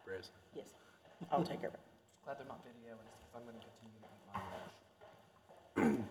Reyes. Yes, I'll take care of it. Glad they're not videoing us, because I'm going to continue to eat my lunch.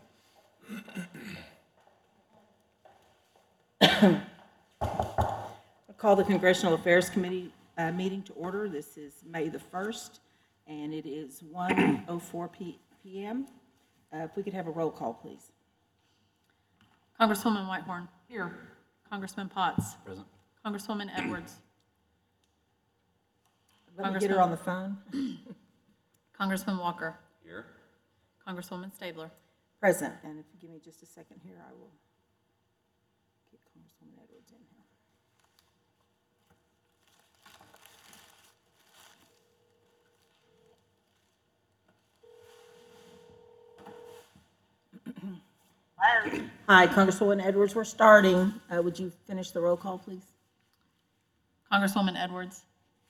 I call the Congressional Affairs Committee meeting to order. This is May the 1st, and it is 1:04 p.m. If we could have a roll call, please. Congresswoman Whitehorn. Here. Congressman Potts. Present. Congresswoman Edwards. Let me get her on the phone. Congressman Walker. Here. Congresswoman Stabler. Present, and if you give me just a second here, I will get Congresswoman Edwards in here. Hi, Congresswoman Edwards, we're starting. Would you finish the roll call, please? Congresswoman Edwards.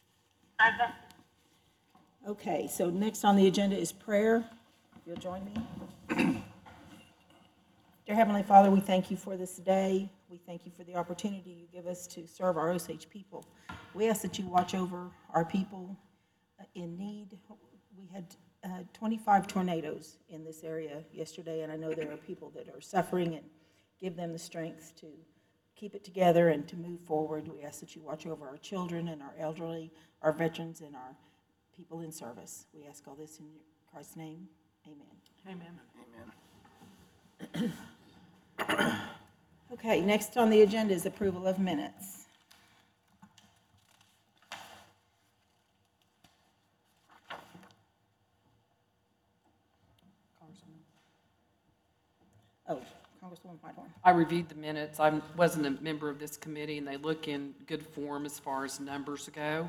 Okay, so next on the agenda is prayer. If you'll join me. Dear Heavenly Father, we thank you for this day. We thank you for the opportunity you give us to serve our Osage people. We ask that you watch over our people in need. We had 25 tornadoes in this area yesterday, and I know there are people that are suffering, and give them the strength to keep it together and to move forward. We ask that you watch over our children and our elderly, our veterans, and our people in service. We ask all this in Christ's name. Amen. Amen. Okay, next on the agenda is approval of minutes. Oh, Congresswoman Whitehorn. I reviewed the minutes. I wasn't a member of this committee, and they look in good form as far as numbers go.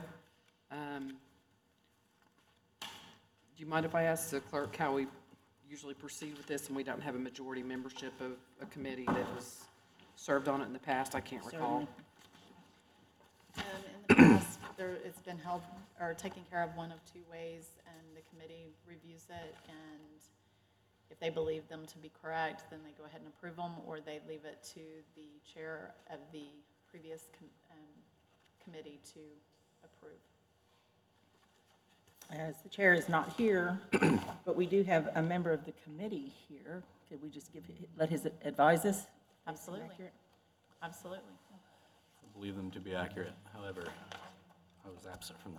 Do you mind if I ask the clerk how we usually proceed with this, and we don't have a majority membership of a committee that was served on it in the past? I can't recall. In the past, it's been held or taken care of one of two ways, and the committee reviews it, and if they believe them to be correct, then they go ahead and approve them, or they leave it to the chair of the previous committee to approve. As the chair is not here, but we do have a member of the committee here. Could we just let his advise us? Absolutely. Accurate? Absolutely. I believe them to be accurate. However, I was absent from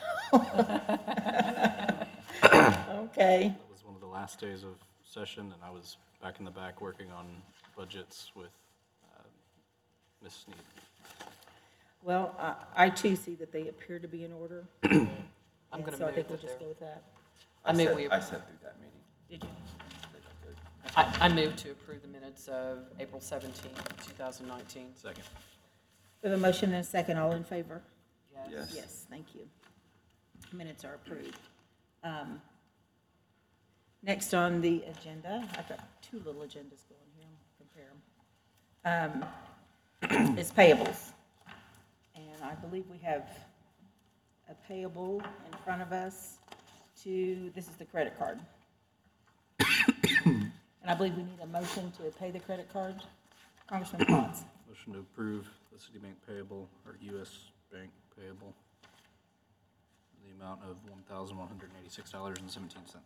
that meeting. Okay. It was one of the last days of session, and I was back in the back working on budgets with Ms. Sneed. Well, I too see that they appear to be in order. I'm going to So I move think we'll that just go they're, with that. I move we, I sat through that meeting. Did you? I move to approve the minutes of April 17, 2019. Second. We have a motion and a second. All in favor? Yes. Yes, thank you. Minutes are approved. Next on the agenda, I've got two little agendas going here. I'll compare them. It's payables. And I believe we have a payable in front of us this is the credit card. And I believe we need a motion to pay the credit card. Congressman Potts. Motion to approve the Citibank payable, or U.S. Bank payable, in the amount of $1,186.17.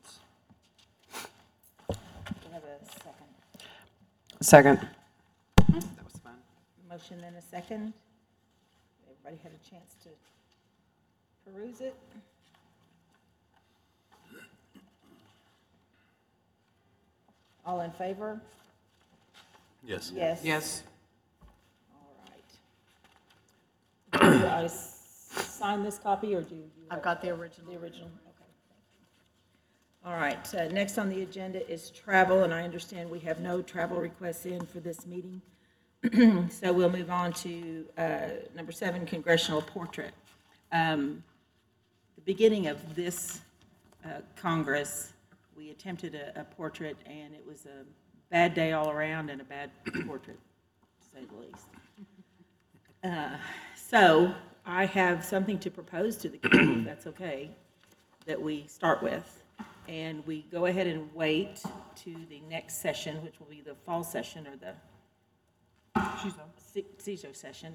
Do we have a second? Second. That was fun. Motion and a second. Everybody had a chance to peruse it. All in favor? Yes. Yes. Yes. All right. Do I sign this copy, or do you? I've got the original. The original, okay. All right, next on the agenda is travel, and I understand we have no travel requests in for this meeting. So we'll move on to number 7, congressional portrait. The beginning of this Congress, we attempted a portrait, and it was a bad day all around and a bad portrait, to say the least. So I have something to propose to the committee, if that's okay, that we start with. And we go ahead and wait to the next session, which will be the fall session or the CISO session.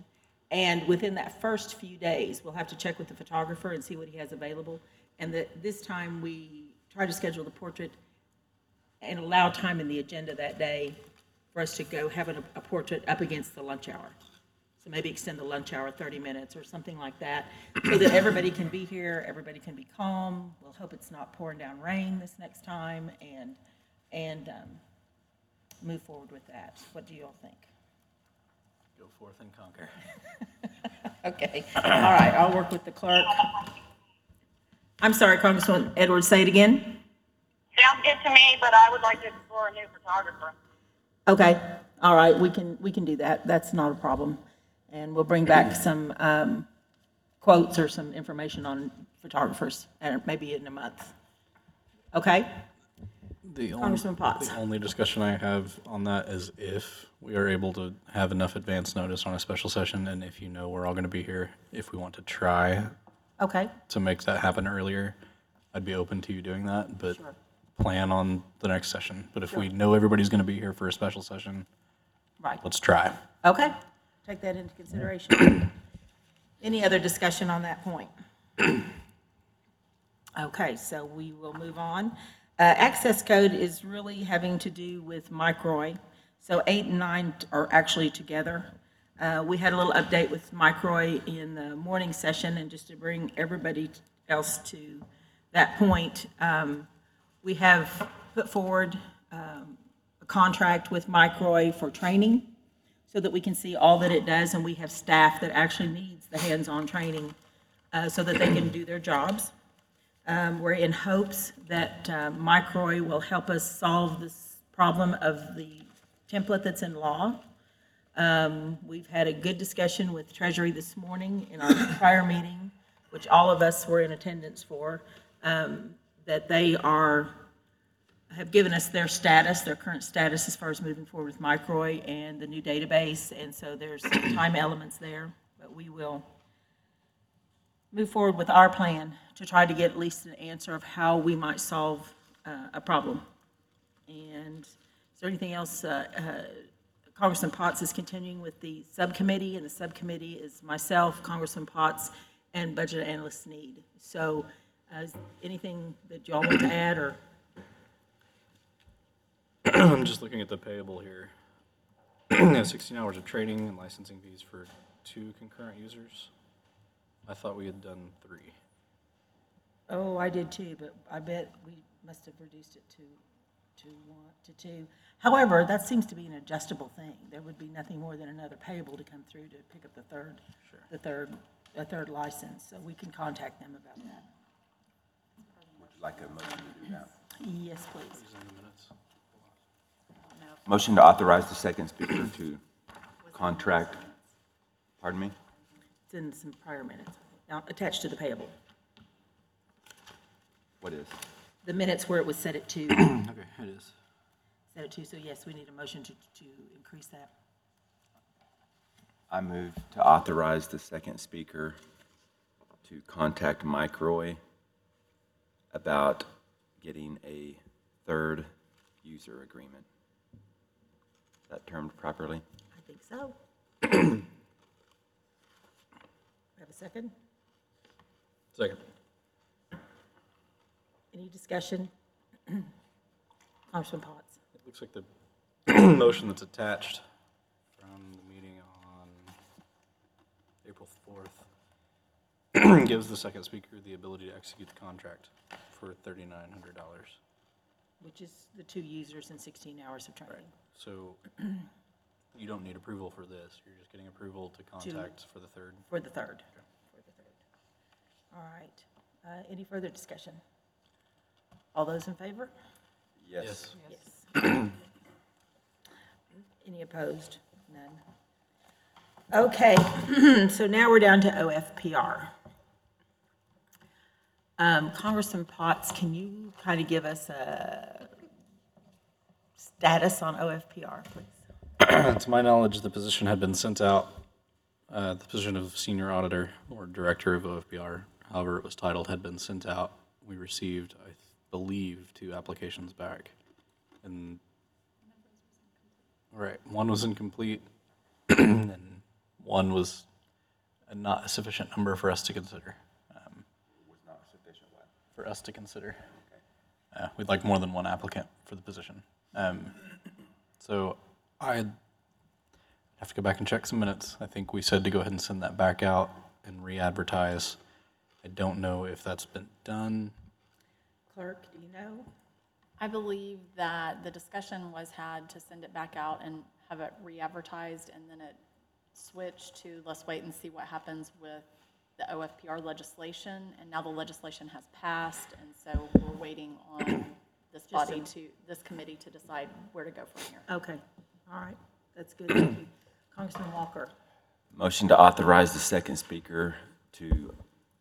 And within that first few days, we'll have to check with the photographer and see what he has available. And that this time, we try to schedule the portrait and allow time in the agenda that day for us to go have a portrait up against the lunch hour. So maybe extend the lunch hour 30 minutes or something like that, so that everybody can be here, everybody can be calm. We'll hope it's not pouring down rain this next time, and move forward with that. What do you all think? Go forth and conquer. Okay, all right, I'll work with the clerk. I'm sorry, Congresswoman Edwards, say it again? Sounds good to me, but I would like to explore a new photographer. Okay, all right, we can do that, that's not a problem. And we'll bring back some quotes or some information on photographers, maybe in a month. Okay? Congressman Potts. The only discussion I have on that is if we are able to have enough advance notice on a special session, and if you know we're all going to be here, if we want to try Okay, to make that happen earlier, I'd be open to you doing that, but Sure. plan on the next session. But if we know everybody's going to be here for a special session, right, let's try. okay, take that into consideration. Any other discussion on that point? Okay, so we will move on. Access code is really having to do with Microy. So 8 and 9 are actually together. We had a little update with Microy in the morning session, and just to bring everybody else to that point, we have put forward a contract with Microy for training so that we can see all that it does, and we have staff that actually needs the hands-on training so that they can do their jobs. We're in hopes that Microy will help us solve this problem of the template that's in law. We've had a good discussion with Treasury this morning in our prior meeting, which all of us were in attendance for, that they have given us their status, their current status as far as moving forward with Microy and the new database, and so there's some time elements there, but we will move forward with our plan to try to get at least an answer of how we might solve a problem. And is there anything else? Congressman Potts is continuing with the subcommittee, and the subcommittee is myself, Congressman Potts, and Budget Analyst Sneed. So is anything that y'all want to add, or? I'm just looking at the payable here. 16 hours of training and licensing fees for 2 concurrent users. I thought we had done 3. Oh, I did too, but I bet we must have reduced it to 2. However, that seems to be an adjustable thing. There would be nothing more than another payable to come through to pick up the third license, so we can contact them about that. Like a motion to do that. Yes, please. These in the minutes. Motion to authorize the second speaker to contract, pardon me? It's in some prior minutes, attached to the payable. What is? The minutes where it was set at 2, Okay, it is. set at 2, so yes, we need a motion to increase that. I move to authorize the second speaker to contact Mike Roy about getting a third user agreement. Is that termed properly? I think so. Have a second? Second. Any discussion? Congressman Potts. It looks like the motion that's attached from the meeting on April 4th gives the second speaker the ability to execute the contract for $3,900. Which is the 2 users and 16 hours of training. So you don't need approval for this. You're just getting approval to contact for the third. For the third. For the third. All right. Any further discussion? All those in favor? Yes. Yes. Any opposed? None. Okay, so now we're down to OFPR. Congressman Potts, can you kind of give us a status on OFPR, please? To my knowledge, the position had been sent out, the position of senior auditor or director of OFPR, however it was titled, had been sent out. We received, I believe, 2 applications back. And, right, one was incomplete, and one was not a sufficient number for us to consider. Was not sufficient what? For us to consider. We'd like more than one applicant for the position. So I'd have to go back and check some minutes. I think we said to go ahead and send that back out and re-advertise. I don't know if that's been done. Clerk, do you know? I believe that the discussion was had to send it back out and have it re-advertised, and then it switched to, let's wait and see what happens with the OFPR legislation, and now the legislation has passed, and so we're waiting on this body this committee to decide where to go from here. Okay, all right, that's good, thank you. Congressman Walker. Motion to authorize the second speaker to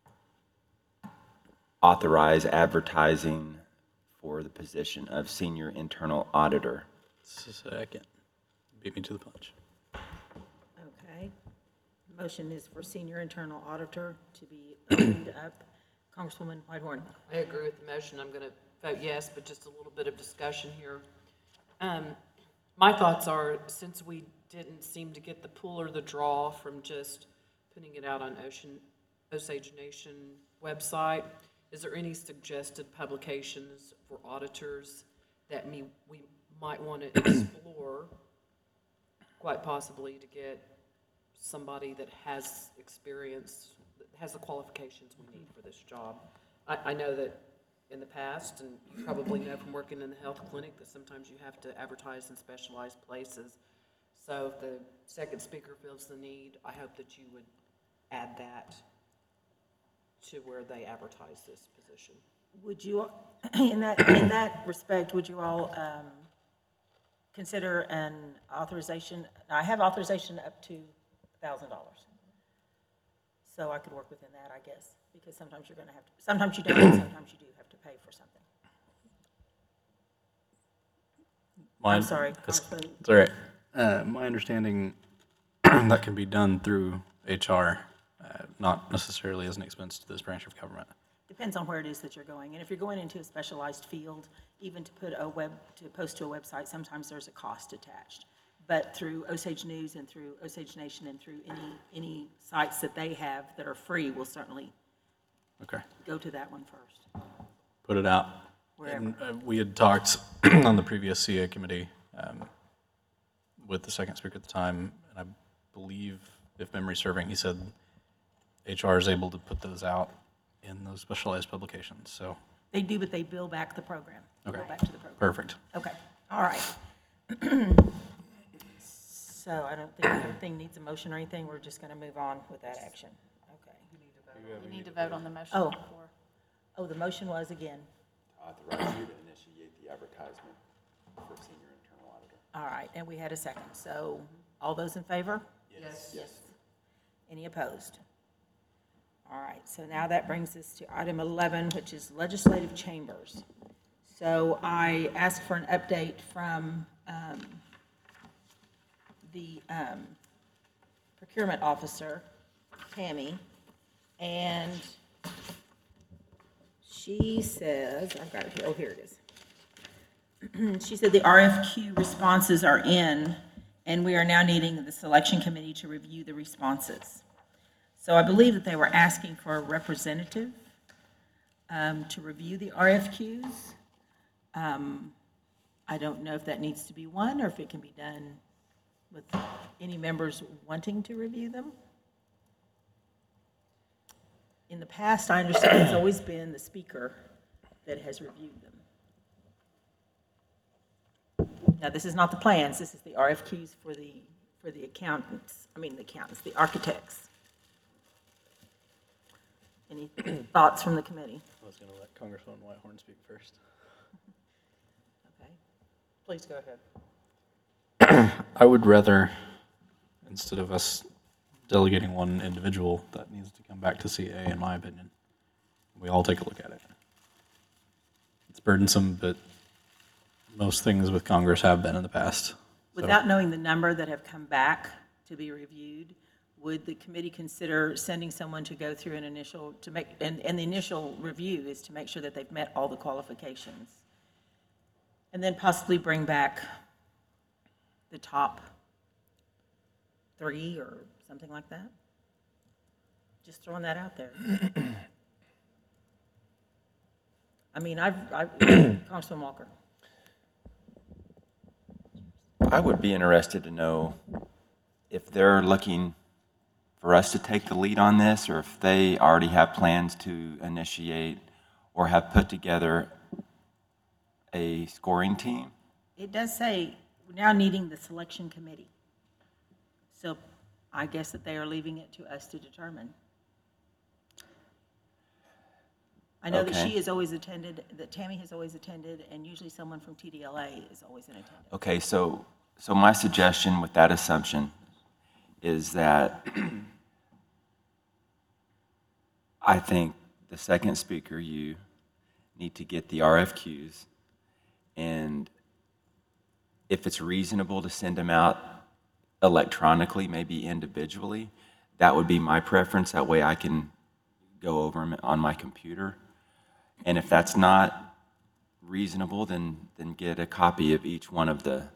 authorize advertising for the position of senior internal auditor. Second. Beat me to the punch. Okay. Motion is for senior internal auditor to be opened up. Congresswoman Whitehorn. I agree with the motion. I'm going to vote yes, but just a little bit of discussion here. My thoughts are, since we didn't seem to get the pull or the draw from just putting it out on Osage Nation website, is there any suggested publications for auditors that we might want to explore, quite possibly to get somebody that has experience, that has the qualifications we need for this job? I know that in the past, and you probably know from working in the health clinic, that sometimes you have to advertise in specialized places. So if the second speaker feels the need, I hope that you would add that to where they advertise this position. Would you, in that respect, would you all consider an authorization? I have authorization up to $1,000. So I could work within that, I guess, because sometimes you're going to have to, sometimes you don't, and sometimes you do have to pay for something. I'm sorry, Congressman. It's all right. My understanding, that can be done through HR, not necessarily as an expense to this branch of government. Depends on where it is that you're going. And if you're going into a specialized field, even to post to a website, sometimes there's a cost attached. But through Osage News and through Osage Nation and through any sites that they have that are free, we'll certainly Okay. go to that one first. Put it out. Wherever. And, we had talked on the previous CA committee with the second speaker at the time, and I believe, if memory serving, he said HR is able to put those out in those specialized publications, so. They do, but they bill back the program. Okay. Bill back to the program. Perfect. Okay, all right. So I don't think anything needs a motion or anything. We're just going to move on with that action. Okay. You need to vote on the motion Oh. on the floor. Oh, the motion was again. Authorize you to initiate the advertisement for senior internal auditor. All right, and we had a second. So all those in favor? Yes. Yes. Any opposed? All right, so now that brings us to item 11, which is legislative chambers. So I asked for an update from the procurement officer, Tammy, and she says, I've got it here, oh, here it is. She said the RFQ responses are in, and we are now needing the selection committee to review the responses. So I believe that they were asking for a representative to review the RFQs. I don't know if that needs to be one or if it can be done with any members wanting to review them. In the past, I understand it's always been the speaker that has reviewed them. Now, this is not the plans, this is the RFQs for the accountants, the architects. Any thoughts from the committee? I was going to let Congresswoman Whitehorn speak first. Okay. Please go ahead. I would rather, instead of us delegating one individual, that needs to come back to CA, in my opinion. We all take a look at it. It's burdensome, but most things with Congress have been in the past. So, Without knowing the number that have come back to be reviewed, would the committee consider sending someone to go through an initial, and the initial review is to make sure that they've met all the qualifications? And then possibly bring back the top 3 or something like that? Just throwing that out there. I mean, Congressman Walker. I would be interested to know if they're looking for us to take the lead on this, or if they already have plans to initiate or have put together a scoring team. It does say, we're now needing the selection committee. So I guess that they are leaving it to us to determine. I know that Okay. she has always attended, that Tammy has always attended, and usually someone from TDLA is always in attendance. Okay, so my suggestion with that assumption is that I think the second speaker, you need to get the RFQs, and if it's reasonable to send them out electronically, maybe individually, that would be my preference. That way I can go over them on my computer. And if that's not reasonable, then get a copy of each one of the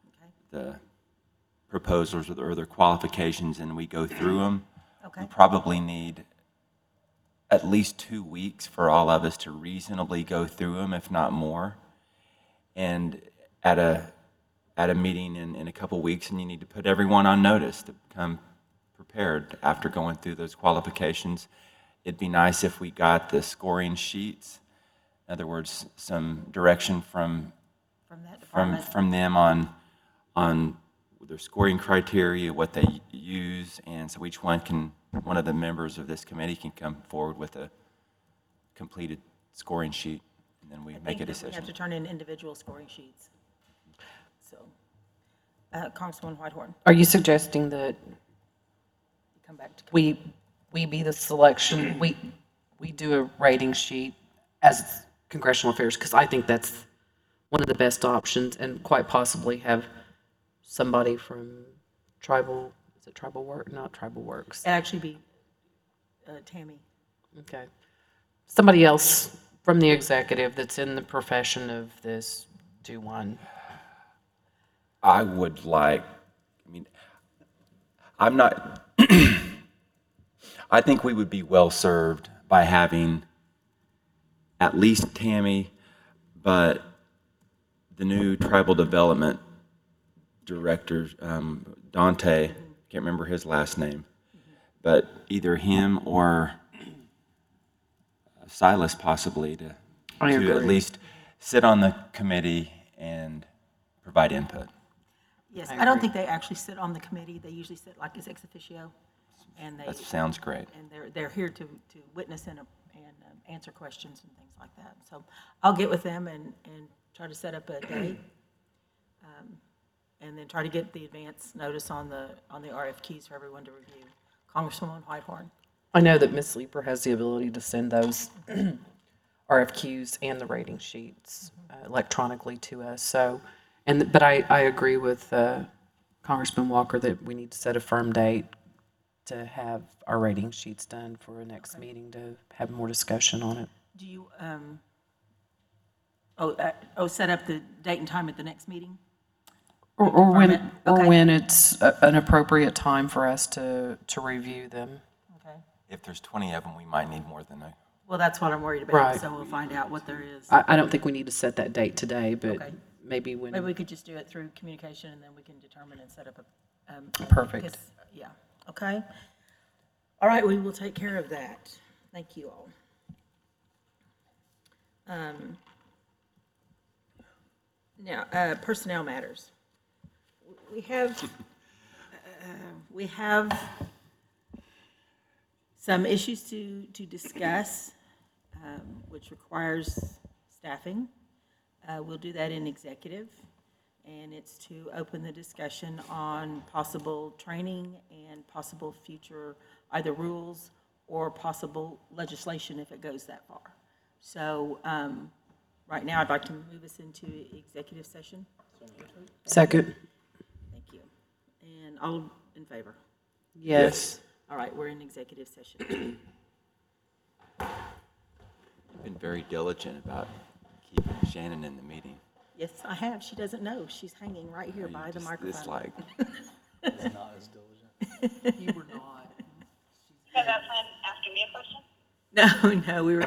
proposals or their qualifications, and we go through them. Okay. We probably need at least 2 weeks for all of us to reasonably go through them, if not more. And at a meeting in a couple weeks, and you need to put everyone on notice to come prepared after going through those qualifications. It'd be nice if we got the scoring sheets. In other words, some direction from From that department. from them on their scoring criteria, what they use, and so each one of the members of this committee can come forward with a completed scoring sheet, and then we I make a think that we decision. have to turn in individual scoring sheets. So, Congresswoman Whitehorn, Are you suggesting that come back to. we be the selection, we do a rating sheet as congressional affairs? Because I think that's one of the best options, and quite possibly have somebody from tribal, is it tribal work? Not tribal works. It'd actually be Tammy. Okay. Somebody else from the executive that's in the profession of this do one. I would like, I'm not, I think we would be well-served by having at least Tammy, but the new tribal development director, Dante, can't remember his last name, but either him or Silas possibly to I at agree. least sit on the committee and provide input. Yes, I I don't agree. think they actually sit on the committee. They usually sit like as ex officio, and That sounds great. they're here to witness and answer questions and things like that. So I'll get with them and try to set up a day, and then try to get the advance notice on the RFQs for everyone to review. Congresswoman Whitehorn. I know that Ms. Leeper has the ability to send those RFQs and the rating sheets electronically to us, so, but I agree with Congressman Walker that we need to set a firm date to have our rating sheets done for a next meeting to have more discussion on it. Do you, set up the date and time at the next meeting? Or Department? Okay. when it's an appropriate time for us to review them. Okay. If there's 20 of them, we might need more than that. Well, that's what I'm worried about, Right. so we'll find out what there is. I don't think we need to set that date today, but Okay. maybe when. Maybe we could just do it through communication, and then we can determine and set up a. Perfect. because- Yeah, okay. All right, we will take care of that. Thank you all. Now, personnel matters. We have some issues to discuss, which requires staffing. We'll do that in executive, and it's to open the discussion on possible training and possible future either rules or possible legislation if it goes that far. So right now, I'd like to move us into executive session. Second. Thank you. And all in favor? Yes. All right, we're in executive session. You've been very diligent about keeping Shannon in the meeting. Yes, I have. She doesn't know. She's hanging right here by the microphone. It's like, Not as diligent. You were not. that friend asking me a question? No, we were